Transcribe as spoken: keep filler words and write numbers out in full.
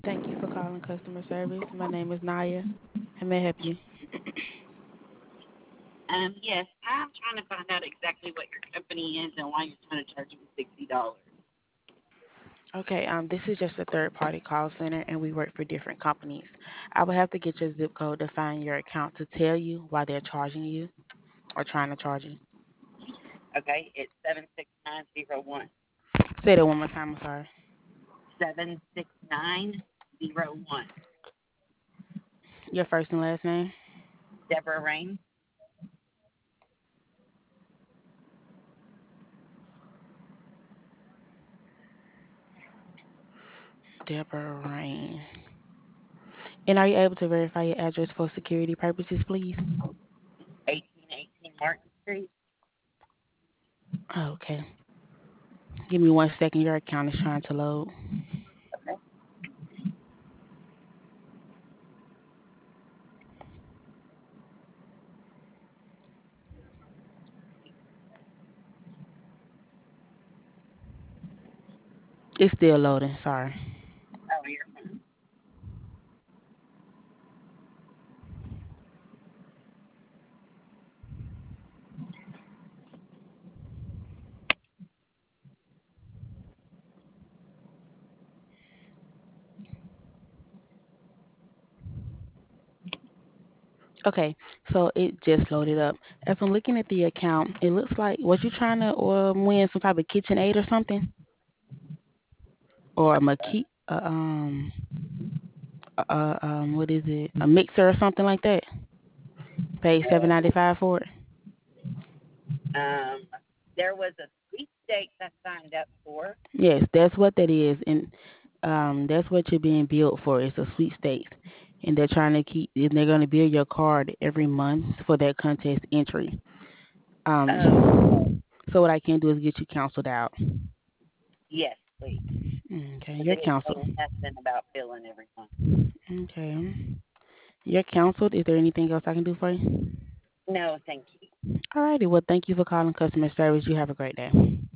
Thank you for calling customer service. My name is Naya. How may I help you? Um, yes, I'm trying to find out exactly what your company is and why you're trying to charge me sixty dollars. Okay, um, this is just a third party call center and we work for different companies. I would have to get your zip code to find your account to tell you why they're charging you or trying to charge you. Okay, it's seven six nine zero one. Say that one more time, I'm sorry. Seven six nine zero one. Your first and last name? Deborah Rain. Deborah Rain. And are you able to verify your address for security purposes, please? Eighteen eighteen Martin Street. Okay. Give me one second. Your account is trying to load. Okay. It's still loading, sorry. Oh, you're fine. Okay, so it just loaded up. As I'm looking at the account, it looks like was you trying to um, win some type of kitchen aid or something, or a maki, uh, um, uh, uh, um, what is it, a mixer or something like that? Paid seven ninety five for it. Um, there was a sweepstakes I signed up for. Yes, that's what that is, and um, that's what you're being billed for. It's a sweepstakes, and they're trying to keep, and they're going to bill your card every month for that contest entry. Oh, Um, so what I can do is get you canceled out. yes, please. Okay, Because you're they didn't canceled. tell me nothing about billing every month. Okay. You're canceled. Is there anything else I can do for you? No, thank you. Alrighty. Well, thank you for calling customer service. You have a great day.